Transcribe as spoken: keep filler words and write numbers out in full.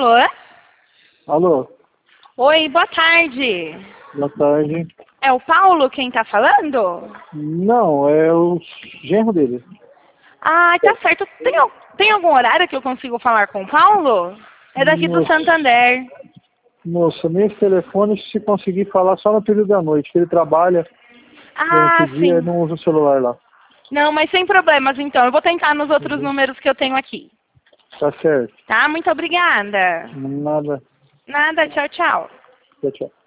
Alô? Alô, Oi, boa tarde. boa tarde. É o Paulo quem tá falando? Não, é o genro dele. Ah, tá certo. Tem, al- tem algum horário que eu consigo falar com o Paulo? É daqui do Moça, Santander. moça, nesse telefone, se conseguir falar só no período da noite, que ele trabalha durante Ah, o dia e sim. não usa o celular lá. Não, mas sem problemas então. Eu vou tentar nos outros Uhum. números que eu tenho aqui. Tá certo. Tá? Muito obrigada. Nada. Nada, tchau, tchau. Tchau, tchau.